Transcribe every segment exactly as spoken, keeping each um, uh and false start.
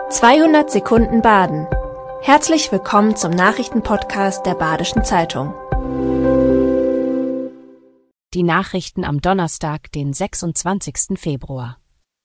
zweihundert Sekunden Baden. Herzlich willkommen zum Nachrichtenpodcast der Badischen Zeitung. Die Nachrichten am Donnerstag, den sechsundzwanzigsten Februar.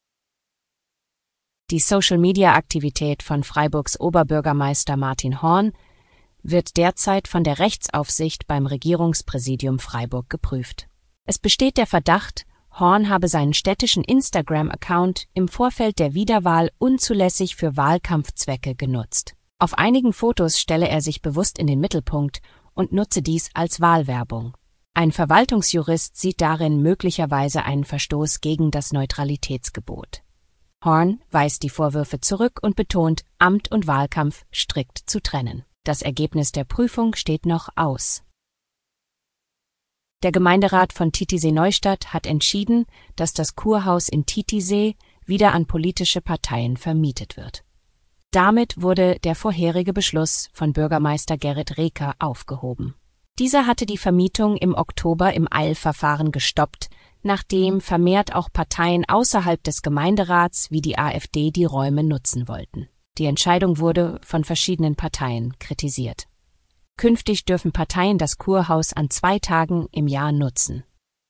Die Social-Media-Aktivität von Freiburgs Oberbürgermeister Martin Horn wird derzeit von der Rechtsaufsicht beim Regierungspräsidium Freiburg geprüft. Es besteht der Verdacht, Horn habe seinen städtischen Instagram-Account im Vorfeld der Wiederwahl unzulässig für Wahlkampfzwecke genutzt. Auf einigen Fotos stelle er sich bewusst in den Mittelpunkt und nutze dies als Wahlwerbung. Ein Verwaltungsjurist sieht darin möglicherweise einen Verstoß gegen das Neutralitätsgebot. Horn weist die Vorwürfe zurück und betont, Amt und Wahlkampf strikt zu trennen. Das Ergebnis der Prüfung steht noch aus. Der Gemeinderat von Titisee-Neustadt hat entschieden, dass das Kurhaus in Titisee wieder an politische Parteien vermietet wird. Damit wurde der vorherige Beschluss von Bürgermeister Gerrit Reker aufgehoben. Dieser hatte die Vermietung im Oktober im Eilverfahren gestoppt, nachdem vermehrt auch Parteien außerhalb des Gemeinderats wie die AfD die Räume nutzen wollten. Die Entscheidung wurde von verschiedenen Parteien kritisiert. Künftig dürfen Parteien das Kurhaus an zwei Tagen im Jahr nutzen.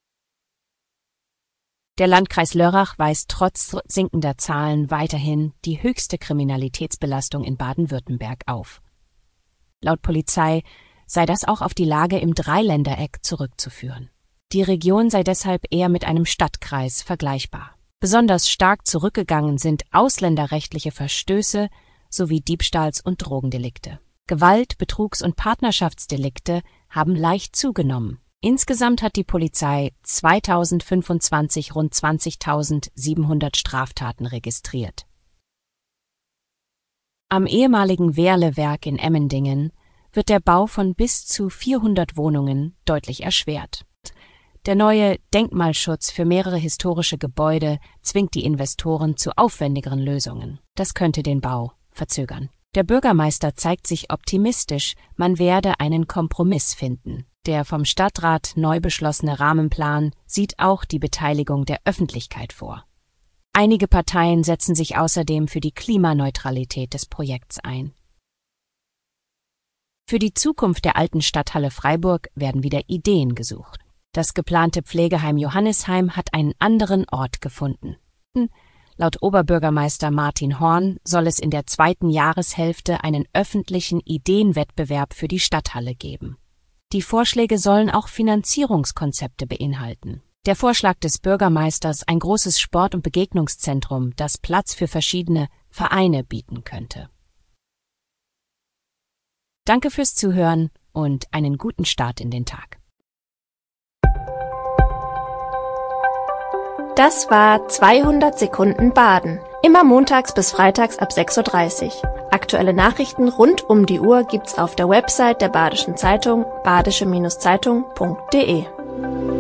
Der Landkreis Lörrach weist trotz sinkender Zahlen weiterhin die höchste Kriminalitätsbelastung in Baden-Württemberg auf. Laut Polizei sei das auch auf die Lage im Dreiländereck zurückzuführen. Die Region sei deshalb eher mit einem Stadtkreis vergleichbar. Besonders stark zurückgegangen sind ausländerrechtliche Verstöße sowie Diebstahls- und Drogendelikte. Gewalt-, Betrugs- und Partnerschaftsdelikte haben leicht zugenommen. Insgesamt hat die Polizei zweitausendfünfundzwanzig rund zwanzigtausendsiebenhundert Straftaten registriert. Am ehemaligen Wehrle-Werk in Emmendingen wird der Bau von bis zu vierhundert Wohnungen deutlich erschwert. Der neue Denkmalschutz für mehrere historische Gebäude zwingt die Investoren zu aufwendigeren Lösungen. Das könnte den Bau verzögern. Der Bürgermeister zeigt sich optimistisch, man werde einen Kompromiss finden. Der vom Stadtrat neu beschlossene Rahmenplan sieht auch die Beteiligung der Öffentlichkeit vor. Einige Parteien setzen sich außerdem für die Klimaneutralität des Projekts ein. Für die Zukunft der alten Stadthalle Freiburg werden wieder Ideen gesucht. Das geplante Pflegeheim Johannisheim hat einen anderen Ort gefunden. Laut Oberbürgermeister Martin Horn soll es in der zweiten Jahreshälfte einen öffentlichen Ideenwettbewerb für die Stadthalle geben. Die Vorschläge sollen auch Finanzierungskonzepte beinhalten. Der Vorschlag des Bürgermeisters, ein großes Sport- und Begegnungszentrum, das Platz für verschiedene Vereine bieten könnte. Danke fürs Zuhören und einen guten Start in den Tag. Das war zweihundert Sekunden Baden. Immer montags bis freitags ab sechs Uhr dreißig. Aktuelle Nachrichten rund um die Uhr gibt's auf der Website der Badischen Zeitung badische Zeitung punkt de.